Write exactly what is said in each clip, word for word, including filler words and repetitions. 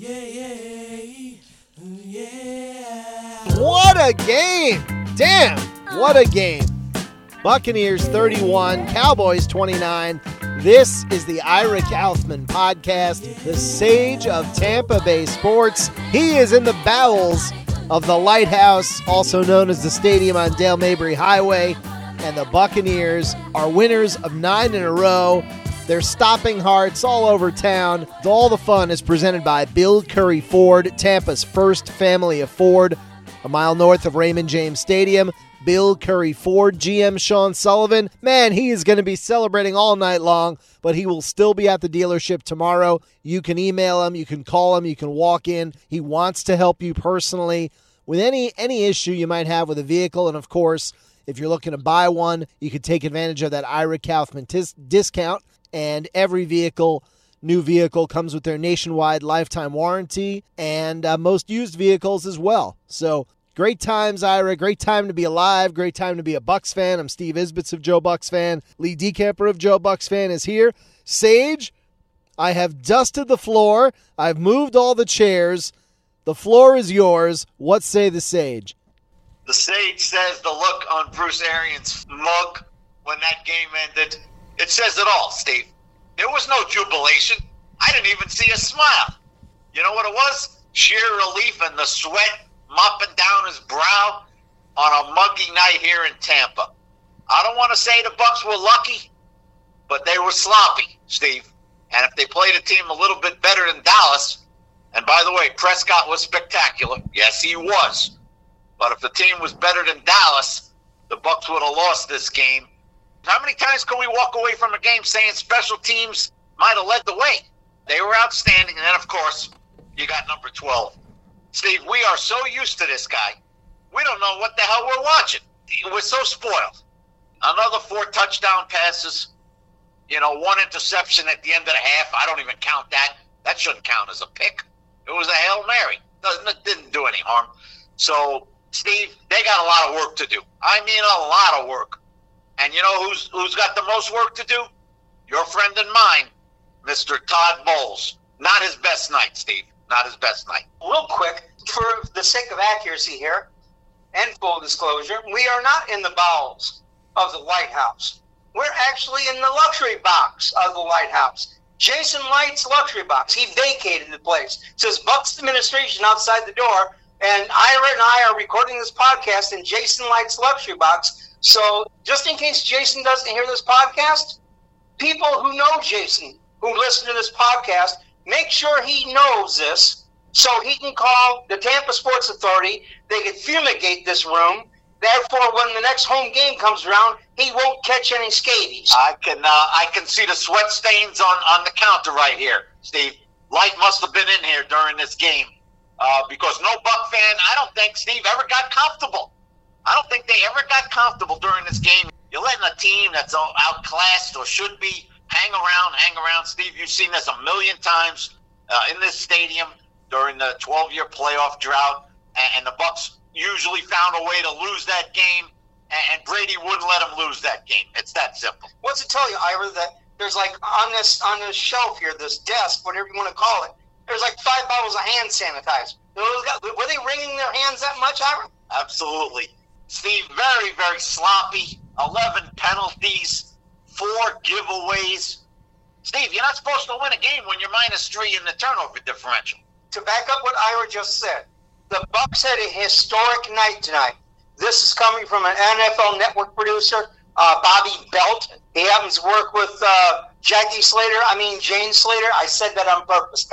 What a game! Damn, what a game. Buccaneers thirty-one, Cowboys twenty-nine. This is the Ira Kaufman podcast, the sage of Tampa Bay sports. He is in the bowels of the Lighthouse, also known as the stadium on Dale Mabry Highway, and the Buccaneers are winners of nine in a row. They're stopping hearts all over town. All the fun is presented by Bill Curry Ford, Tampa's first family of Ford, a mile north of Raymond James Stadium. Bill Curry Ford, G M Sean Sullivan, man, he is going to be celebrating all night long, but he will still be at the dealership tomorrow. You can email him, you can call him, you can walk in. He wants to help you personally with any any issue you might have with a vehicle, and of course, if you're looking to buy one, you could take advantage of that Ira Kaufman tis- discount. And every vehicle, new vehicle, comes with their nationwide lifetime warranty, and uh, most used vehicles as well. So great times, Ira. Great time to be alive. Great time to be a Bucs fan. I'm Steve Isbitz of Joe Bucs Fan. Lee Decamper of Joe Bucs Fan is here. Sage, I have dusted the floor. I've moved all the chairs. The floor is yours. What say the Sage? The Sage says the look on Bruce Arians' mug when that game ended, it says it all, Steve. There was no jubilation. I didn't even see a smile. You know what it was? Sheer relief and the sweat mopping down his brow on a muggy night here in Tampa. I don't want to say the Bucs were lucky, but they were sloppy, Steve. And if they played a team a little bit better than Dallas, and by the way, Prescott was spectacular. Yes, he was. But if the team was better than Dallas, the Bucs would have lost this game. How many times can we walk away from a game saying special teams might have led the way? They were outstanding. And then, of course, you got number twelve. Steve, we are so used to this guy. We don't know what the hell we're watching. We're so spoiled. Another four touchdown passes. You know, one interception at the end of the half. I don't even count that. That shouldn't count as a pick. It was a Hail Mary. Doesn't It didn't do any harm. So, Steve, they got a lot of work to do. I mean a lot of work. And you know who's who's got the most work to do? Your friend and mine, Mister Todd Bowles. Not his best night, Steve. Not his best night. Real quick, for the sake of accuracy here and full disclosure, we are not in the bowels of the Lighthouse. We're actually in the luxury box of the Lighthouse. Jason Light's luxury box. He vacated the place. It says Bucs administration outside the door, and Ira and I are recording this podcast in Jason Light's luxury box. So just in case Jason doesn't hear this podcast, people who know Jason, who listen to this podcast, make sure he knows this so he can call the Tampa Sports Authority. They can fumigate this room. Therefore, when the next home game comes around, he won't catch any scabies. I can uh, I can see the sweat stains on, on the counter right here, Steve. Light must have been in here during this game uh, because no Buck fan, I don't think, Steve, ever got comfortable. I don't think they ever got comfortable during this game. You're letting a team that's outclassed or should be hang around, hang around. Steve, you've seen this a million times uh, in this stadium during the twelve-year playoff drought, and, and the Bucs usually found a way to lose that game, and, and Brady wouldn't let them lose that game. It's that simple. What's it tell you, Ira, that there's like on this on this shelf here, this desk, whatever you want to call it, there's like five bottles of hand sanitizer. Were they wringing their hands that much, Ira? Absolutely. Steve, very, very sloppy. eleven penalties, four giveaways. Steve, you're not supposed to win a game when you're minus three in the turnover differential. To back up what Ira just said, the Bucs had a historic night tonight. This is coming from an N F L Network producer, uh, Bobby Belt. He happens to work with uh, Jackie Slater, I mean Jane Slater. I said that on purpose.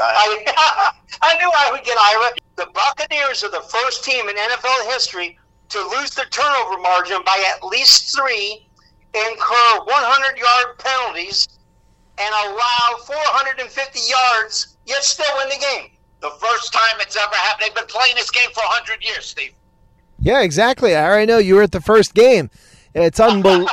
I, I knew I would get Ira. The Buccaneers are the first team in N F L history to lose their turnover margin by at least three, incur one hundred yard penalties, and allow four hundred fifty yards, yet still win the game. The first time it's ever happened. They've been playing this game for one hundred years, Steve. Yeah, exactly. I already know you were at the first game. It's unbelievable.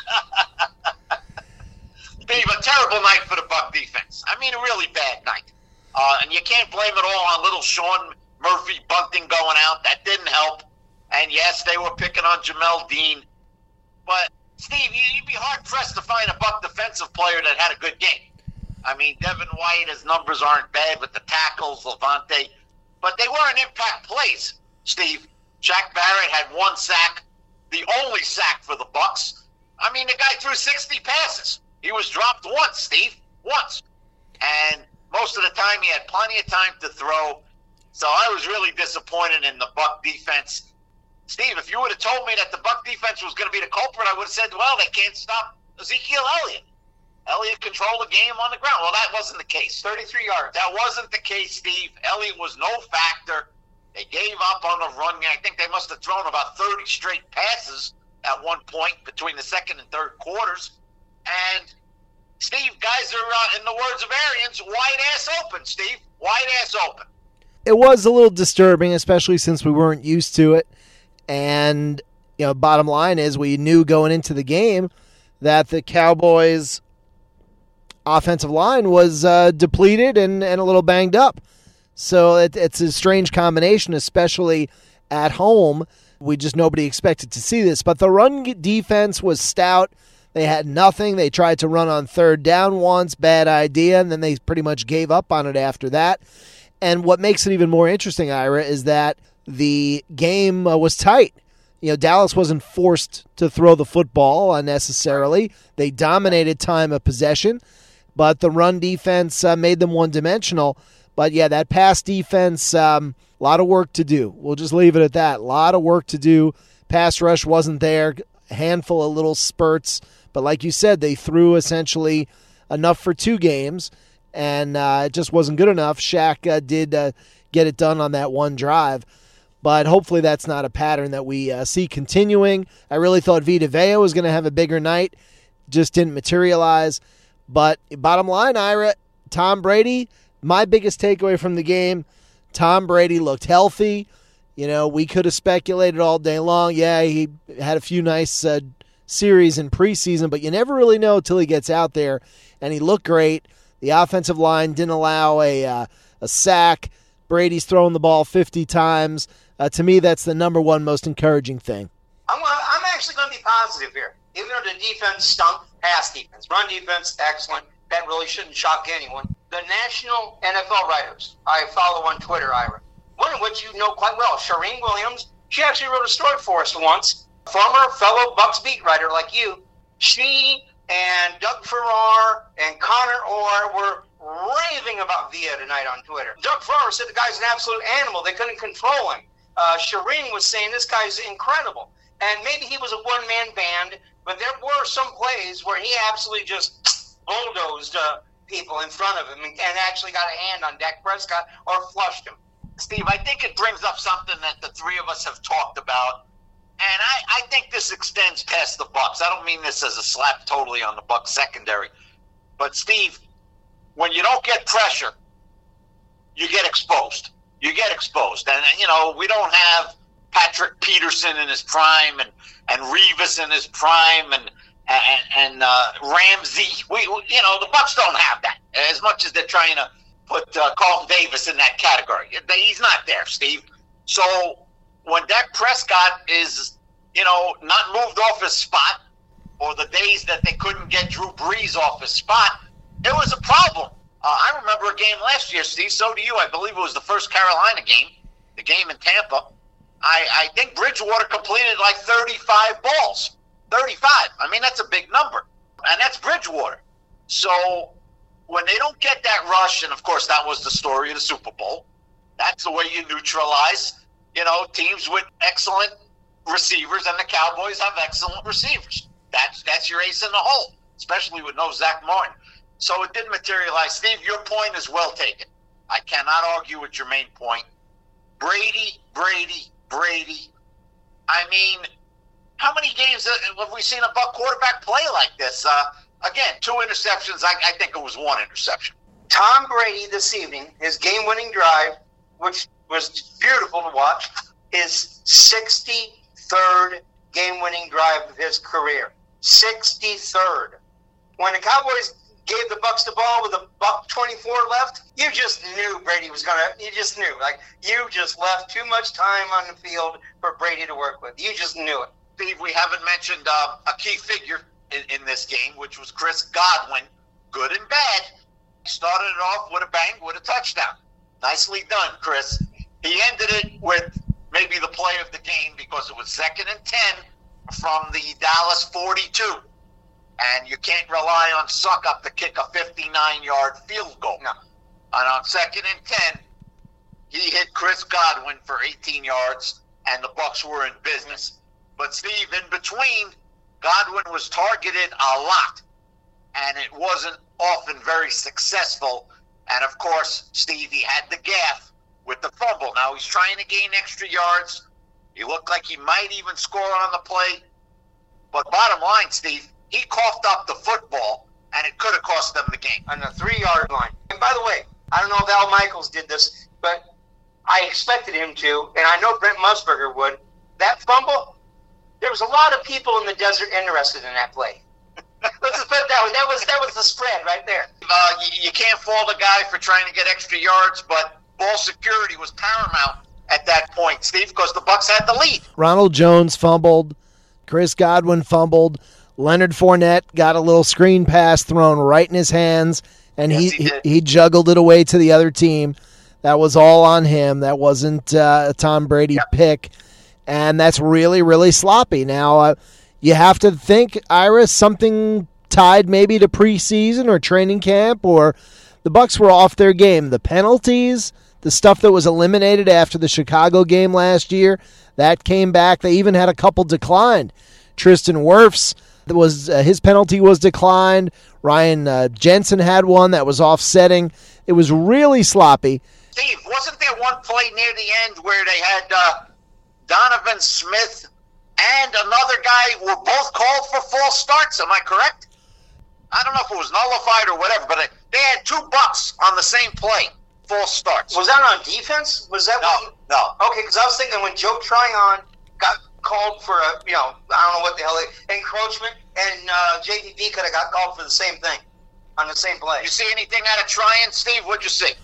Steve, a terrible night for the Buck defense. I mean, a really bad night. Uh, and you can't blame it all on little Sean Murphy bunting going out. That didn't help. And yes, they were picking on Jamel Dean. But, Steve, you'd be hard-pressed to find a Buck defensive player that had a good game. I mean, Devin White, his numbers aren't bad with the tackles, Levante, but they weren't impact plays, Steve. Shaq Barrett had one sack, the only sack for the Bucs. I mean, the guy threw sixty passes. He was dropped once, Steve, once. And most of the time, he had plenty of time to throw. So I was really disappointed in the Buck defense. Steve, if you would have told me that the Buck defense was going to be the culprit, I would have said, well, they can't stop Ezekiel Elliott. Elliott controlled the game on the ground. Well, that wasn't the case. thirty-three yards. That wasn't the case, Steve. Elliott was no factor. They gave up on the run. I think they must have thrown about thirty straight passes at one point between the second and third quarters. And, Steve, guys are, uh, in the words of Arians, wide-ass open, Steve. Wide-ass open. It was a little disturbing, especially since we weren't used to it. And, you know, bottom line is we knew going into the game that the Cowboys' offensive line was uh, depleted and, and a little banged up. So it, it's a strange combination, especially at home. We just, nobody expected to see this. But the run defense was stout. They had nothing. They tried to run on third down once, bad idea, and then they pretty much gave up on it after that. And what makes it even more interesting, Ira, is that the game uh, was tight. You know, Dallas wasn't forced to throw the football unnecessarily. They dominated time of possession, but the run defense uh, made them one-dimensional. But, yeah, that pass defense, um, a lot of work to do. We'll just leave it at that. A lot of work to do. Pass rush wasn't there. A handful of little spurts. But like you said, they threw essentially enough for two games, and uh, it just wasn't good enough. Shaq uh, did uh, get it done on that one drive. But hopefully that's not a pattern that we uh, see continuing. I really thought Vita Vea was going to have a bigger night. Just didn't materialize. But bottom line, Ira, Tom Brady, my biggest takeaway from the game, Tom Brady looked healthy. You know, we could have speculated all day long. Yeah, he had a few nice uh, series in preseason, but you never really know until he gets out there. And he looked great. The offensive line didn't allow a, uh, a sack. Brady's thrown the ball fifty times. Uh, to me, that's the number one most encouraging thing. I'm, I'm actually going to be positive here. Even though the defense stunk, pass defense, run defense, excellent. That really shouldn't shock anyone. The national N F L writers I follow on Twitter, Ira, one of which you know quite well, Shireen Williams, she actually wrote a story for us once. Former fellow Bucs beat writer like you, she and Doug Farrar and Connor Orr were raving about Vea tonight on Twitter. Doug Farrar said the guy's an absolute animal. They couldn't control him. Uh, Shireen was saying this guy's incredible. And maybe he was a one-man band, but there were some plays where he absolutely just bulldozed uh, people in front of him and, and actually got a hand on Dak Prescott or flushed him. Steve, I think it brings up something that the three of us have talked about, and I, I think this extends past the Bucs. I don't mean this as a slap totally on the Bucs secondary, but Steve, when you don't get pressure, you get exposed. You get exposed. And, you know, we don't have Patrick Peterson in his prime and, and Revis in his prime and and, and uh, Ramsey. We, you know, the Bucs don't have that, as much as they're trying to put uh, Carlton Davis in that category. He's not there, Steve. So when Dak Prescott is, you know, not moved off his spot, or the days that they couldn't get Drew Brees off his spot, it was a problem. Uh, I remember a game last year, Steve, so do you. I believe it was the first Carolina game, the game in Tampa. I, I think Bridgewater completed like thirty-five balls. thirty-five. I mean, that's a big number. And that's Bridgewater. So when they don't get that rush, and of course that was the story of the Super Bowl, that's the way you neutralize, you know, teams with excellent receivers, and the Cowboys have excellent receivers. That's, that's your ace in the hole, especially with no Zach Martin. So it didn't materialize. Steve, your point is well taken. I cannot argue with your main point. Brady, Brady, Brady. I mean, how many games have we seen a Buck quarterback play like this? Uh, again, two interceptions. I, I think it was one interception. Tom Brady this evening, his game-winning drive, which was beautiful to watch, his sixty-third game-winning drive of his career. sixty-third. When the Cowboys gave the Bucs the ball with a buck twenty-four left, you just knew Brady was going to, you just knew. Like, you just left too much time on the field for Brady to work with. You just knew it. Steve, we haven't mentioned uh, a key figure in, in this game, which was Chris Godwin. Good and bad. Started it off with a bang, with a touchdown. Nicely done, Chris. He ended it with maybe the play of the game because it was second and ten from the Dallas forty-two. And you can't rely on Suckup to kick a fifty-nine-yard field goal. No. And on second and ten, he hit Chris Godwin for eighteen yards, and the Bucs were in business. But, Steve, in between, Godwin was targeted a lot, and it wasn't often very successful. And, of course, Steve, he had the gaffe with the fumble. Now, he's trying to gain extra yards. He looked like he might even score on the play. But bottom line, Steve, he coughed up the football, and it could have cost them the game. On the three-yard line. And by the way, I don't know if Al Michaels did this, but I expected him to, and I know Brent Musburger would. That fumble, there was a lot of people in the desert interested in that play. Let's just put it that way. That was, that was the spread right there. Uh, you, you can't fault a guy for trying to get extra yards, but ball security was paramount at that point, Steve, because the Bucs had the lead. Ronald Jones fumbled. Chris Godwin fumbled. Leonard Fournette got a little screen pass thrown right in his hands, and Yes, he, he he, did. he juggled it away to the other team. That was all on him. That wasn't uh, a Tom Brady Yep. pick, and that's really, really sloppy. Now, uh, you have to think, Iris, something tied maybe to preseason or training camp, or the Bucs were off their game. The penalties, the stuff that was eliminated after the Chicago game last year, that came back. They even had a couple declined. Tristan Wirfs, was uh, his penalty was declined. Ryan uh, Jensen had one that was offsetting. It was really sloppy. Steve, wasn't there one play near the end where they had uh, Donovan Smith and another guy were both called for false starts? Am I correct? I don't know if it was nullified or whatever, but they had two Bucs on the same play, false starts. Was that on defense? Was that No, what no. you, okay, because I was thinking when Joe Tryon got called for a, you know, I don't know what the hell, they, encroachment, and uh, J P P could have got called for the same thing on the same play. You see anything out of Tryon, Steve? What'd you see?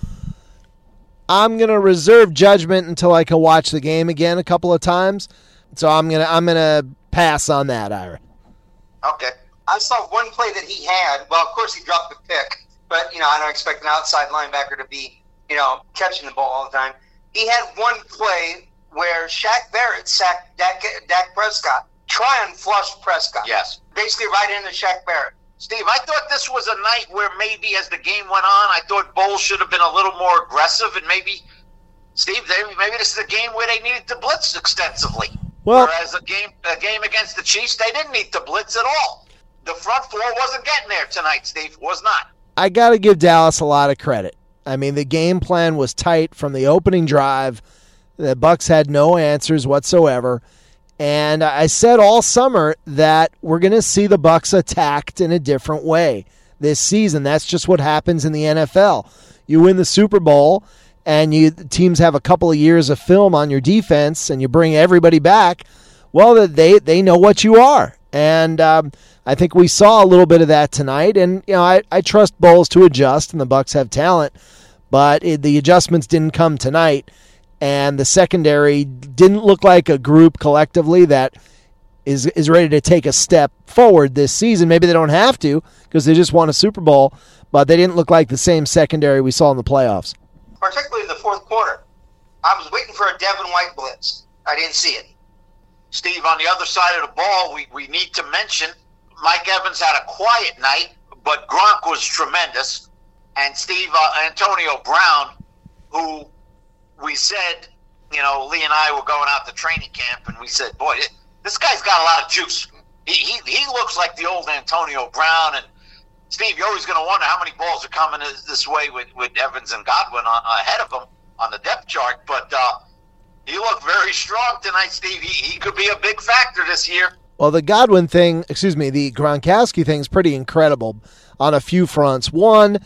I'm gonna reserve judgment until I can watch the game again a couple of times. So I'm gonna I'm gonna pass on that, Ira. Okay. I saw one play that he had. Well, of course he dropped the pick, but you know I don't expect an outside linebacker to be, you know, catching the ball all the time. He had one play where Shaq Barrett sacked Dak, Dak Prescott. Tryon flushed Prescott. Yes. Basically right into Shaq Barrett. Steve, I thought this was a night where maybe as the game went on, I thought Bowles should have been a little more aggressive, and maybe, Steve, they, maybe this is a game where they needed to blitz extensively. Well, Whereas a game a game against the Chiefs, they didn't need to blitz at all. The front four wasn't getting there tonight, Steve. Was not. I got to give Dallas a lot of credit. I mean, the game plan was tight from the opening drive. The Bucs had no answers whatsoever. And I said all summer that we're going to see the Bucs attacked in a different way this season. That's just what happens in the N F L. You win the Super Bowl, and you teams have a couple of years of film on your defense, and you bring everybody back. Well, they they know what you are, and um, I think we saw a little bit of that tonight. And you know, I, I trust Bowles to adjust, and the Bucs have talent, but it, the adjustments didn't come tonight. And the secondary didn't look like a group collectively that is is ready to take a step forward this season. Maybe they don't have to because they just won a Super Bowl, but they didn't look like the same secondary we saw in the playoffs. Particularly in the fourth quarter. I was waiting for a Devin White blitz. I didn't see it. Steve, on the other side of the ball, we, we need to mention Mike Evans had a quiet night, but Gronk was tremendous. And Steve, uh, Antonio Brown, who we said, you know, Lee and I were going out to training camp, and we said, boy, this guy's got a lot of juice. He he, he looks like the old Antonio Brown. And, Steve, you're always going to wonder how many balls are coming this way with, with Evans and Godwin on, ahead of him on the depth chart. But uh, he looked very strong tonight, Steve. He, he could be a big factor this year. Well, the Godwin thing, excuse me, the Gronkowski thing is pretty incredible on a few fronts. One,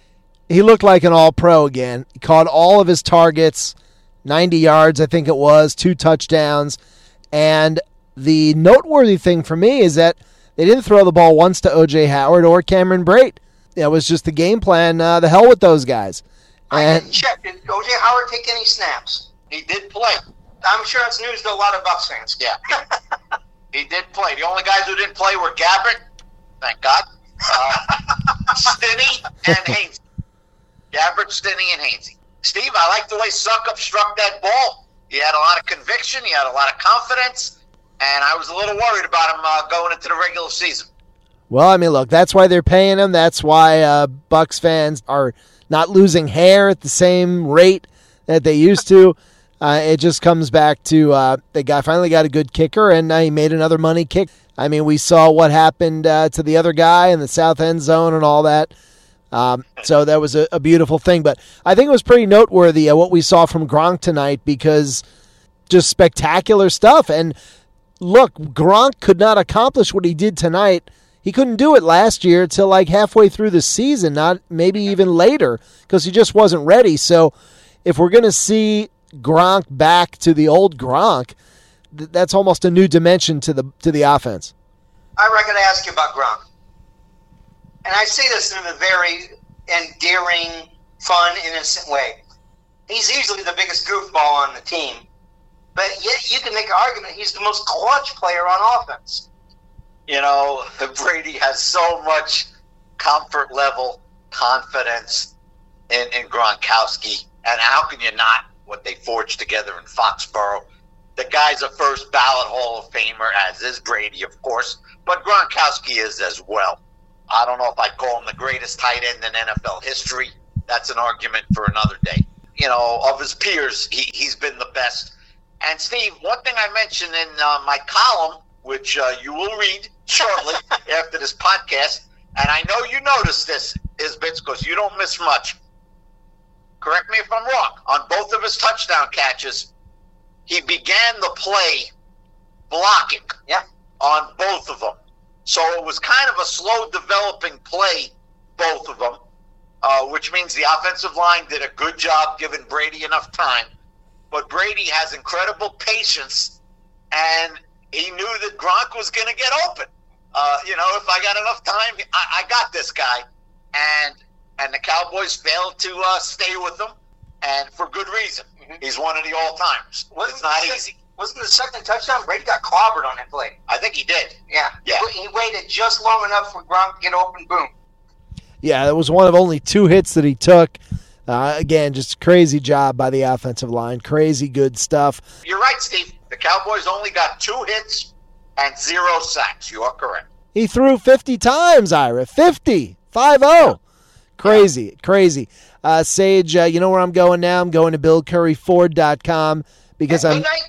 he looked like an all-pro again. He caught all of his targets, ninety yards, I think it was, two touchdowns. And the noteworthy thing for me is that they didn't throw the ball once to O J Howard or Cameron Brate. It was just the game plan, uh, the hell with those guys. I And didn't check. Did O J Howard take any snaps? He did play. I'm sure it's news to a lot of Bucs fans. Yeah. He did play. The only guys who didn't play were Gabbert, thank God, uh, Stinney, and Haynes. Gabbert, Stinney, and Hainsey. Steve, I like the way Suckup struck that ball. He had a lot of conviction. He had a lot of confidence. And I was a little worried about him uh, going into the regular season. Well, I mean, look, that's why they're paying him. That's why uh, Bucs fans are not losing hair at the same rate that they used to. Uh, it just comes back to uh, the guy finally got a good kicker, and uh, he made another money kick. I mean, we saw what happened uh, to the other guy in the south end zone and all that. Um, so that was a, a beautiful thing. But I think it was pretty noteworthy uh, what we saw from Gronk tonight, because just spectacular stuff. And look, Gronk could not accomplish what he did tonight. He couldn't do it last year until like halfway through the season, not maybe even later, because he just wasn't ready. So if we're going to see Gronk back to the old Gronk, th- that's almost a new dimension to the to the offense. I reckon to ask you about Gronk. And I say this in a very endearing, fun, innocent way. He's easily the biggest goofball on the team, but yet you can make an argument he's the most clutch player on offense. You know, Brady has so much comfort level confidence in, in Gronkowski. And how can you not, what they forged together in Foxborough? The guy's a first ballot Hall of Famer, as is Brady, of course. But Gronkowski is as well. I don't know if I'd call him the greatest tight end in N F L history. That's an argument for another day. You know, of his peers, he, he's been the best. And, Steve, one thing I mentioned in uh, my column, which uh, you will read shortly after this podcast, and I know you noticed this, Isbitz, because you don't miss much. Correct me if I'm wrong. On both of his touchdown catches, he began the play blocking. Yeah. On both of them. So it was kind of a slow developing play, both of them, uh, which means the offensive line did a good job giving Brady enough time. But Brady has incredible patience, and he knew that Gronk was going to get open. Uh, you know, if I got enough time, I, I got this guy. And and the Cowboys failed to uh, stay with him, and for good reason. Mm-hmm. He's one of the all-timers. It's not easy. Wasn't the second touchdown? Brady got clobbered on that play. I think he did. Yeah. Yeah. He waited just long enough for Gronk to get open. Boom. Yeah, that was one of only two hits that he took. Uh, again, just a crazy job by the offensive line. Crazy good stuff. You're right, Steve. The Cowboys only got two hits and zero sacks. You are correct. He threw fifty times, Ira. fifty. five oh. Crazy. Yeah. Crazy. Uh, Sage, uh, you know where I'm going now? I'm going to Bill Curry Ford dot com because at I'm... midnight?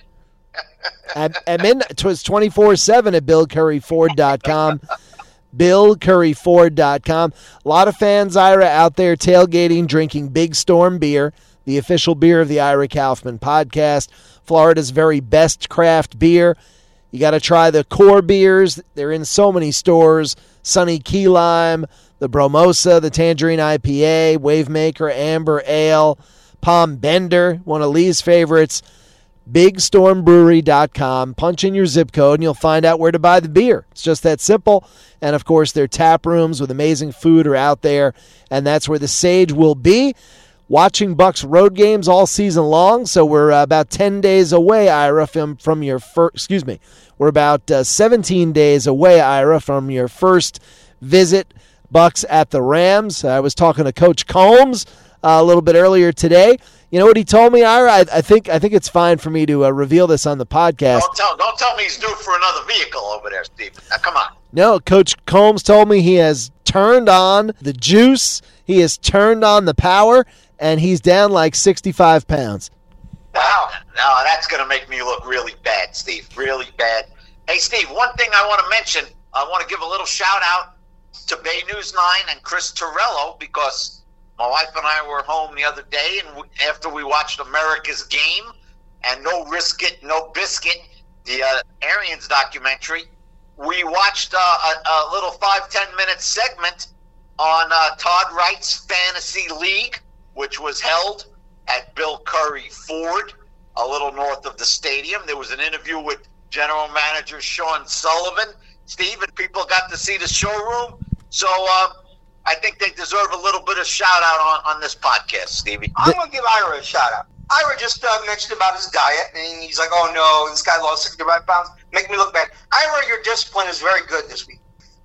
at, at midnight. It was twenty-four seven at Bill Curry Ford dot com. Bill Curry Ford dot com. A lot of fans, Ira, out there tailgating, drinking Big Storm beer, the official beer of the Ira Kaufman podcast. Florida's very best craft beer. You got to try the core beers. They're in so many stores. Sunny Key Lime, the Bromosa, the Tangerine I P A, Wavemaker, Amber Ale, Palm Bender, one of Lee's favorites. big storm brewery dot com. Punch in your zip code and you'll find out where to buy the beer. It's just that simple. And, of course, their tap rooms with amazing food are out there, and that's where the Sage will be. Watching Bucs road games all season long, so we're uh, about ten days away, Ira, from, from your first, excuse me, we're about uh, seventeen days away, Ira, from your first visit, Bucs at the Rams. I was talking to Coach Combs uh, a little bit earlier today. You know what he told me, Ira? I, I think I think it's fine for me to uh, reveal this on the podcast. Don't tell, don't tell me he's due for another vehicle over there, Steve. Now, come on. No, Coach Combs told me he has turned on the juice, he has turned on the power, and he's down like sixty-five pounds. Wow. Now, that's going to make me look really bad, Steve. Really bad. Hey, Steve, one thing I want to mention, I want to give a little shout-out to Bay News nine and Chris Torello, because my wife and I were home the other day, and we, after we watched America's Game and No Risk It, No Biscuit, the uh, Arians documentary, we watched uh, a, a little five, ten minute segment on uh, Todd Wright's Fantasy League, which was held at Bill Curry Ford, a little north of the stadium. There was an interview with General Manager Sean Sullivan. Steve, and people got to see the showroom. So uh, I think they deserve a little bit of shout-out on, on this podcast, Stevie. I'm going to give Ira a shout-out. Ira just uh, mentioned about his diet, and he's like, oh, no, this guy lost sixty-five pounds. Make me look bad. Ira, your discipline is very good this week.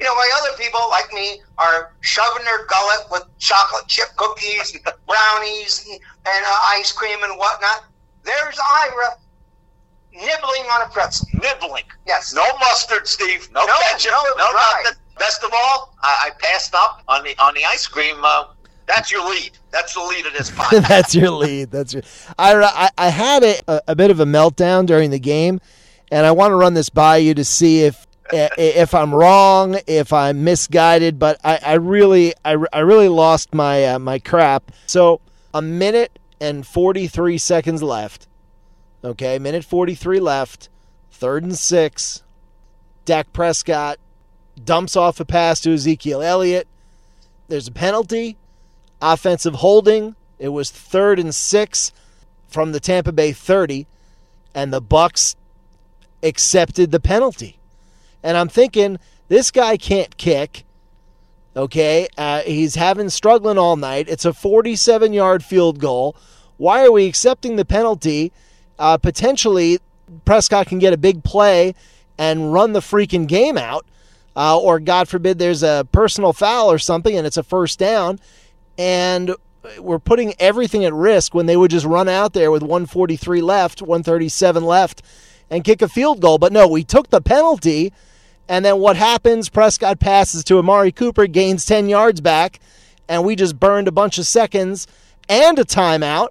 You know, while other people like me are shoving their gullet with chocolate chip cookies and brownies and, and uh, ice cream and whatnot, there's Ira nibbling on a pretzel. Nibbling. Yes. No mustard, Steve. No, No, ketchup. no, No, right. nothing. Best of all, I, I passed up on the on the ice cream. Uh, that's your lead. That's the lead of this podcast. That's your lead. That's your. I I, I had a, a bit of a meltdown during the game, and I want to run this by you to see if if I'm wrong, if I'm misguided. But I, I really I, I really lost my uh, my crap. So a minute and forty-three seconds left. Okay, minute forty-three left. Third and six. Dak Prescott dumps off a pass to Ezekiel Elliott. There's a penalty. Offensive holding. It was third and six from the Tampa Bay thirty, and the Bucs accepted the penalty. And I'm thinking, this guy can't kick. Okay, uh, he's having struggling all night. It's a forty-seven-yard field goal. Why are we accepting the penalty? Uh, potentially, Prescott can get a big play and run the freaking game out. Uh, or, God forbid, there's a personal foul or something and it's a first down. And we're putting everything at risk when they would just run out there with one forty-three left, one thirty-seven left, and kick a field goal. But no, we took the penalty. And then what happens? Prescott passes to Amari Cooper, gains ten yards back, and we just burned a bunch of seconds and a timeout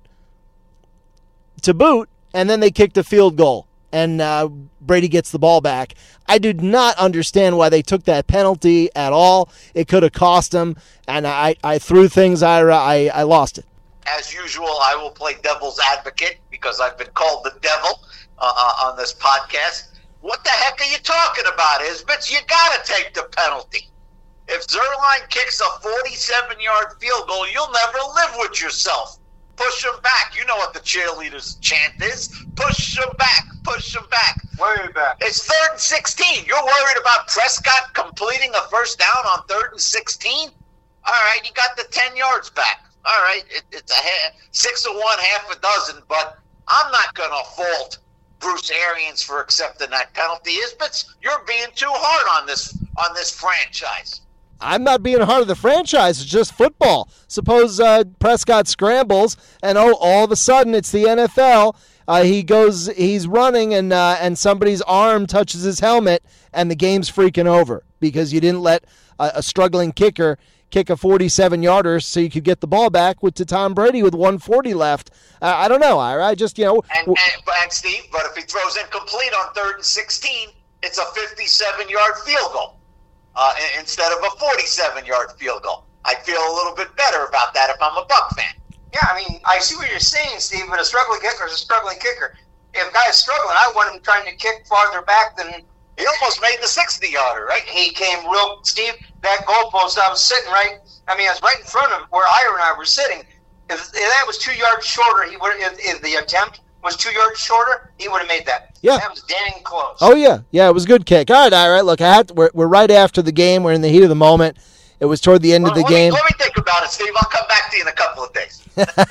to boot. And then they kicked a field goal, and uh, Brady gets the ball back. I did not understand why they took that penalty at all. It could have cost them, and I, I threw things, Ira. I, I lost it. As usual, I will play devil's advocate because I've been called the devil uh, uh, on this podcast. What the heck are you talking about, Isbitz? You got to take the penalty. If Zuerlein kicks a forty-seven-yard field goal, you'll never live with yourself. Push him back. You know what the cheerleaders' chant is. Push him back. Push him back. Way back. It's third and sixteen. You're worried about Prescott completing a first down on third and sixteen? All right, you got the ten yards back. All right, it, it's a half, six of one, half a dozen, but I'm not going to fault Bruce Arians for accepting that penalty. Isbitz, you're being too hard on this on this franchise. I'm not being hard on the franchise. It's just football. Suppose uh, Prescott scrambles, and oh, all of a sudden it's the N F L. Uh, he goes, he's running, and uh, and somebody's arm touches his helmet, and the game's freaking over because you didn't let a, a struggling kicker kick a forty-seven-yarder so you could get the ball back with to Tom Brady with one forty left. Uh, I don't know. I, I just, you know. And, and, and Steve, but if he throws incomplete on third and sixteen, it's a fifty-seven-yard field goal. Uh, instead of a forty-seven-yard field goal. I'd feel a little bit better about that if I'm a Buck fan. Yeah, I mean, I see what you're saying, Steve, but a struggling kicker is a struggling kicker. If a guy's struggling, I want him trying to kick farther back than... He almost made the sixty-yarder, right? He came real... Steve, that goalpost, I was sitting right... I mean, I was right in front of where Ira and I were sitting. If, if that was two yards shorter, he would. If, if the attempt was two yards shorter, he would have made that. Yeah. That was dang close. Oh, yeah. Yeah, it was a good kick. All right, all right. Look, I have to, we're, we're right after the game. We're in the heat of the moment. It was toward the end well, of the let game. Me, let me think about it, Steve. I'll come back to you in a couple of days.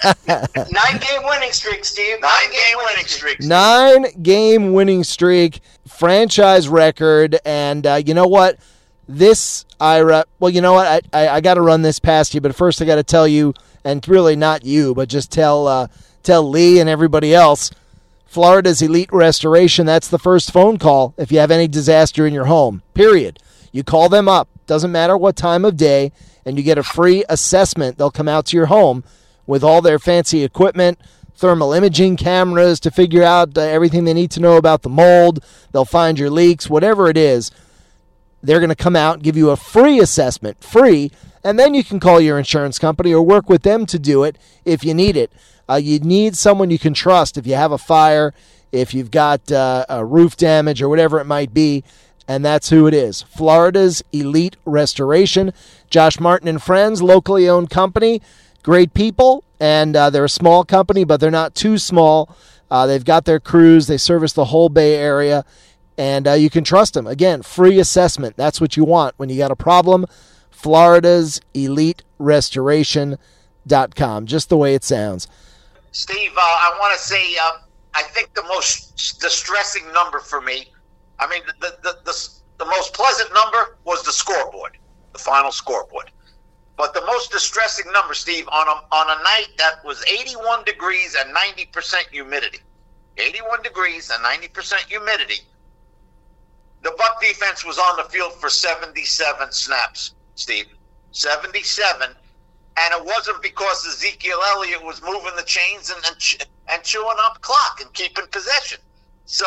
Nine-game winning streak, Steve. Nine-game winning streak. Nine-game winning streak, franchise record. And uh, you know what? This, Ira, well, you know what? I, I, I got to run this past you, but first I got to tell you, and really not you, but just tell uh, tell Lee and everybody else, Florida's Elite Restoration, that's the first phone call if you have any disaster in your home, period. You call them up, doesn't matter what time of day, and you get a free assessment. They'll come out to your home with all their fancy equipment, thermal imaging cameras to figure out uh, everything they need to know about the mold. They'll find your leaks, whatever it is. They're going to come out and give you a free assessment, free, and then you can call your insurance company or work with them to do it if you need it. Uh, you need someone you can trust if you have a fire, if you've got uh, a roof damage or whatever it might be, and that's who it is. Florida's Elite Restoration. Josh Martin and Friends, locally owned company, great people, and uh, they're a small company, but they're not too small. Uh, they've got their crews. They service the whole Bay Area. And uh, you can trust them. Again, free assessment. That's what you want when you got a problem. Florida's Elite Restoration dot com. Just the way it sounds. Steve, uh, I want to say uh, I think the most distressing number for me, I mean, the, the, the, the most pleasant number was the scoreboard, the final scoreboard. But the most distressing number, Steve, on a, on a night that was eighty-one degrees and ninety percent humidity, eighty-one degrees and ninety percent humidity, the Buck defense was on the field for seventy-seven snaps, Steve. seventy-seven. And it wasn't because Ezekiel Elliott was moving the chains and, and, ch- and chewing up clock and keeping possession. So,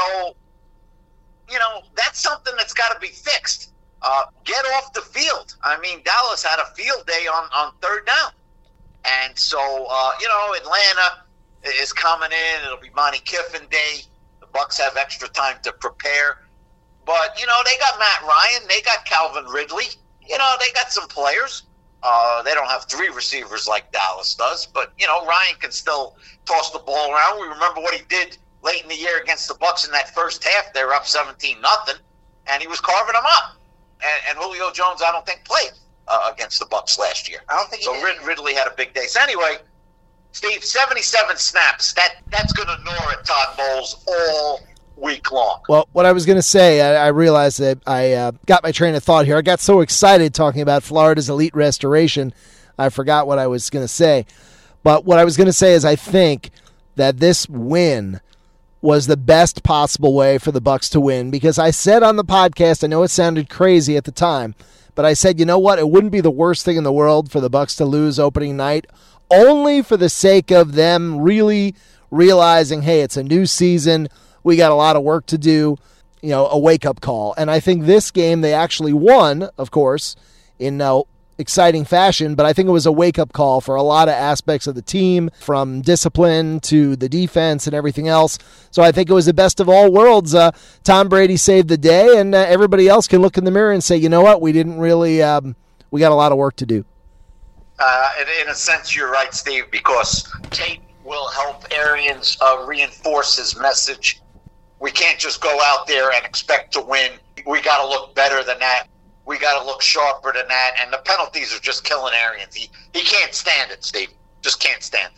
you know, that's something that's got to be fixed. Uh, get off the field. I mean, Dallas had a field day on, on third down. And so, uh, you know, Atlanta is coming in. It'll be Monty Kiffin Day. The Bucs have extra time to prepare. But, you know, they got Matt Ryan. They got Calvin Ridley. You know, they got some players. Uh, they don't have three receivers like Dallas does. But, you know, Ryan can still toss the ball around. We remember what he did late in the year against the Bucs in that first half. They were up seventeen nothing, and he was carving them up. And, and Julio Jones, I don't think, played uh, against the Bucs last year. I don't think he so. did. Rid- Ridley had a big day. So anyway, Steve, seventy-seven snaps. That that's going to gnaw at Todd Bowles all week long. Well, what I was going to say, I, I realized that I uh, got my train of thought here. I got so excited talking about Florida's elite restoration, I forgot what I was going to say. But what I was going to say is I think that this win was the best possible way for the Bucs to win, because I said on the podcast, I know it sounded crazy at the time, but I said, you know what, it wouldn't be the worst thing in the world for the Bucs to lose opening night, only for the sake of them really realizing, hey, it's a new season, we got a lot of work to do, you know, a wake-up call. And I think this game they actually won, of course, in uh, exciting fashion, but I think it was a wake-up call for a lot of aspects of the team, from discipline to the defense and everything else. So I think it was the best of all worlds. Uh, Tom Brady saved the day, and uh, everybody else can look in the mirror and say, you know what, we didn't really, um, we got a lot of work to do. Uh, in, in a sense, you're right, Steve, because tape will help Arians uh, reinforce his message. We can't just go out there and expect to win. We got to look better than that. We got to look sharper than that. And the penalties are just killing Arians. He he can't stand it, Steve. Just can't stand it.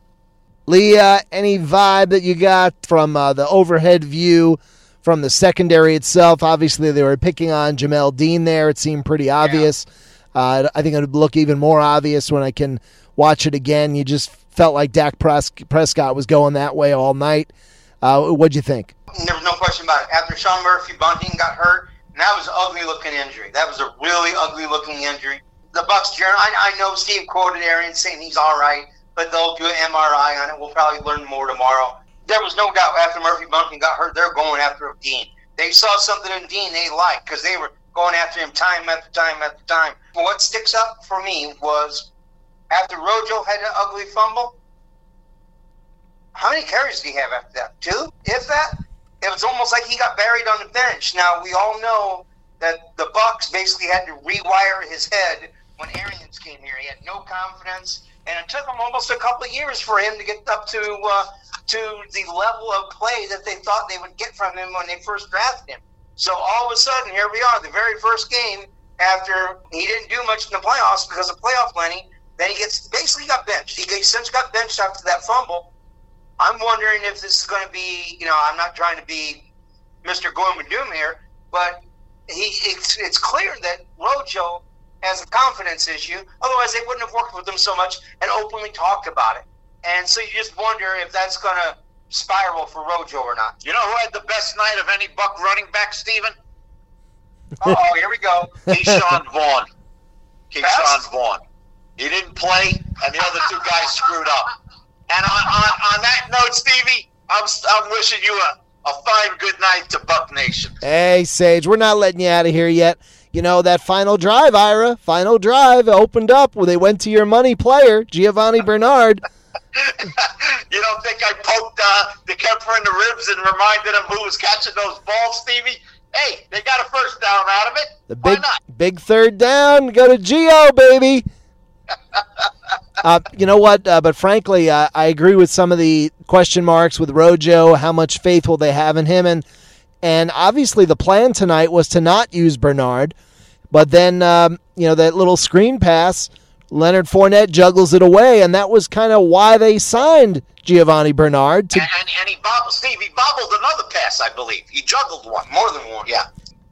Lee, uh, any vibe that you got from uh, the overhead view from the secondary itself? Obviously, they were picking on Jamel Dean there. It seemed pretty obvious. Yeah. Uh, I think it would look even more obvious when I can watch it again. You just felt like Dak Pres- Prescott was going that way all night. Uh, what'd you think? There was no question about it. After Sean Murphy Bunting got hurt, and that was an ugly-looking injury. That was a really ugly-looking injury. The Bucs, I, I know Steve quoted Arians saying he's all right, but they'll do an M R I on it. We'll probably learn more tomorrow. There was no doubt after Murphy Bunting got hurt, they're going after Dean. They saw something in Dean they liked because they were going after him time after time after time. But what sticks up for me was after Rojo had an ugly fumble, how many carries did he have after that? Two? If that? It was almost like he got buried on the bench. Now, we all know that the Bucs basically had to rewire his head when Arians came here. He had no confidence, and it took him almost a couple of years for him to get up to uh, to the level of play that they thought they would get from him when they first drafted him. So all of a sudden, here we are, the very first game after he didn't do much in the playoffs because of playoff money. Then he gets basically got benched. He since got benched after that fumble. I'm wondering if this is going to be, you know, I'm not trying to be Mister Gloom and Doom here, but he it's, it's clear that Rojo has a confidence issue. Otherwise, they wouldn't have worked with him so much and openly talked about it. And so you just wonder if that's going to spiral for Rojo or not. You know who had the best night of any Buck running back, Steven? Oh, here we go. Keyshawn Vaughn. Keyshawn Vaughn. He didn't play, and the other two guys screwed up. And on, on, on that note, Stevie, I'm I'm wishing you a, a fine good night to Buck Nation. Hey, Sage, we're not letting you out of here yet. You know, that final drive, Ira, final drive opened up where they went to your money player, Giovanni Bernard. You don't think I poked uh, the Kemper in the ribs and reminded him who was catching those balls, Stevie? Hey, they got a first down out of it. The Why big, not? big third down. Go to Gio, baby. Uh, you know what? Uh, but frankly, uh, I agree with some of the question marks with Rojo. How much faith will they have in him? And and obviously the plan tonight was to not use Bernard. But then, um, you know, that little screen pass, Leonard Fournette juggles it away. And that was kind of why they signed Giovanni Bernard. To- and, and, and he bobbled, Steve, he bobbled another pass, I believe. He juggled one. More than one. Yeah.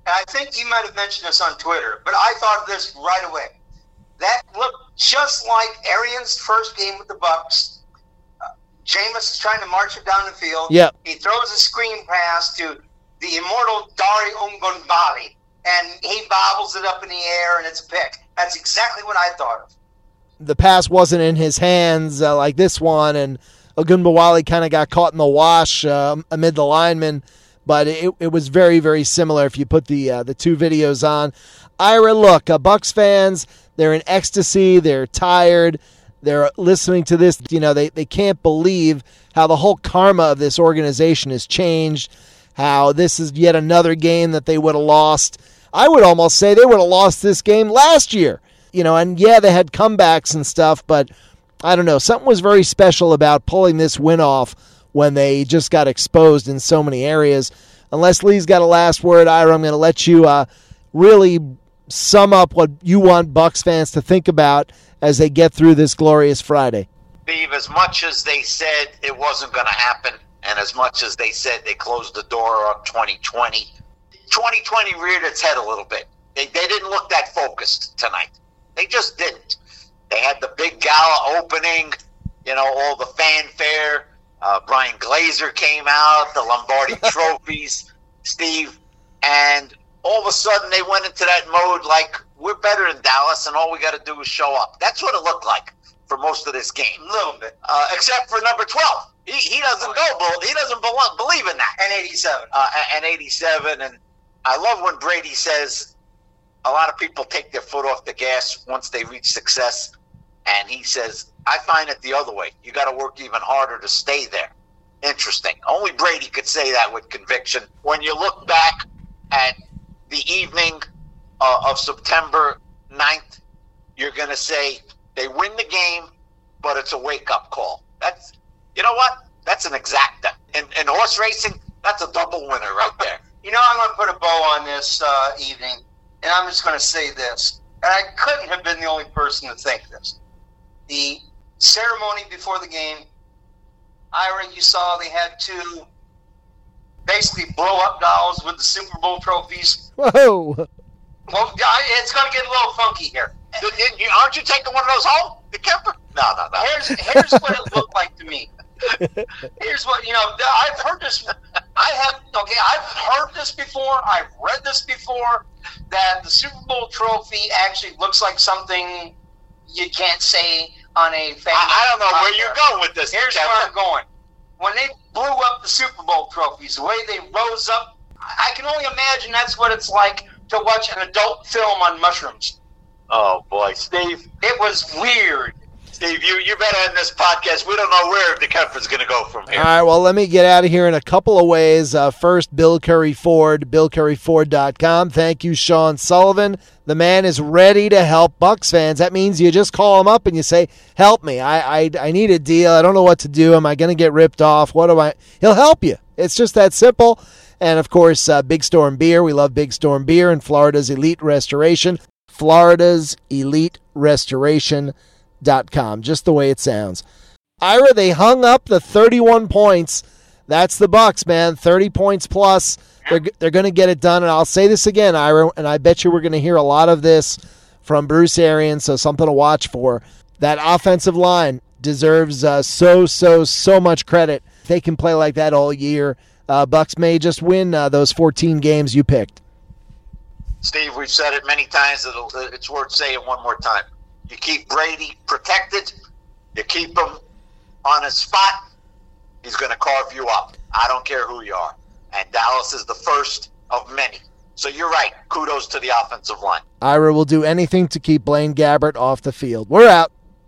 and I think you might have mentioned this on Twitter, but I thought of this right away. That looked just like Arians' first game with the Bucs. Uh, Jameis is trying to march it down the field. Yep. He throws a screen pass to the immortal Dari Ogunbowale, and he bobbles it up in the air, and it's a pick. That's exactly what I thought of. The pass wasn't in his hands uh, like this one, and Ogunbowale kind of got caught in the wash uh, amid the linemen, but it, it was very, very similar if you put the uh, the two videos on. Ira, look, uh, Bucs fans, they're in ecstasy, they're tired, they're listening to this, you know, they, they can't believe how the whole karma of this organization has changed, how this is yet another game that they would have lost. I would almost say they would have lost this game last year. You know, and yeah, they had comebacks and stuff, but I don't know. Something was very special about pulling this win off when they just got exposed in so many areas. Unless Lee's got a last word, Ira, I'm going to let you uh, really sum up what you want Bucs fans to think about as they get through this glorious Friday. Steve, as much as they said it wasn't going to happen, and as much as they said they closed the door on twenty twenty, twenty twenty reared its head a little bit. They, they didn't look that focused tonight. They just didn't. They had the big gala opening, you know, all the fanfare. Uh, Brian Glazer came out, the Lombardi trophies, Steve, and all of a sudden they went into that mode like, we're better than Dallas, and all we got to do is show up. That's what it looked like for most of this game. A little bit. Uh, except for number twelve. He, he doesn't go, he doesn't believe in that. And eighty-seven. Uh, and eighty-seven, and I love when Brady says, a lot of people take their foot off the gas once they reach success, and he says, I find it the other way. You got to work even harder to stay there. Interesting. Only Brady could say that with conviction. When you look back at the evening uh, of September ninth, you're going to say they win the game, but it's a wake-up call. That's, you know what? That's an exacta. In, in horse racing, that's a double winner right there. You know, I'm going to put a bow on this uh, evening. And I'm just going to say this, and I couldn't have been the only person to think this. The ceremony before the game, Ira, you saw they had two basically blow-up dolls with the Super Bowl trophies. Whoa. Well, it's going to get a little funky here. Aren't you taking one of those home, the Kemper? No, no, no. Here's, here's what it looked like to me. Here's what, you know, I've heard this. I have, okay, I've heard this before. I've read this before, that the Super Bowl trophy actually looks like something you can't say on a family. I, I don't know where you're going with this. Here's Kevin. where I'm going. When they blew up the Super Bowl trophies, the way they rose up, I can only imagine that's what it's like to watch an adult film on mushrooms. Oh, boy, Steve. It was weird. Steve, you, you better end this podcast. We don't know where the Kemper's going to go from here. All right, well, let me get out of here in a couple of ways. Uh, first, Bill Curry Ford, bill curry ford dot com. Thank you, Sean Sullivan. The man is ready to help Bucs fans. That means you just call him up and you say, help me. I I, I need a deal. I don't know what to do. Am I going to get ripped off? What do I? He'll help you. It's just that simple. And, of course, uh, Big Storm Beer. We love Big Storm Beer and Florida's Elite Restoration. Florida's Elite Restoration. Dot com, just the way it sounds. Ira, they hung up the thirty-one points. That's the Bucs, man. thirty points plus. They're they're going to get it done. And I'll say this again, Ira, and I bet you we're going to hear a lot of this from Bruce Arians, so something to watch for. That offensive line deserves uh, so, so, so much credit. They can play like that all year. Uh, Bucs may just win uh, those fourteen games you picked. Steve, we've said it many times. It'll, it's worth saying one more time. You keep Brady protected. You keep him on his spot. He's going to carve you up. I don't care who you are. And Dallas is the first of many. So you're right. Kudos to the offensive line. Ira will do anything to keep Blaine Gabbert off the field. We're out.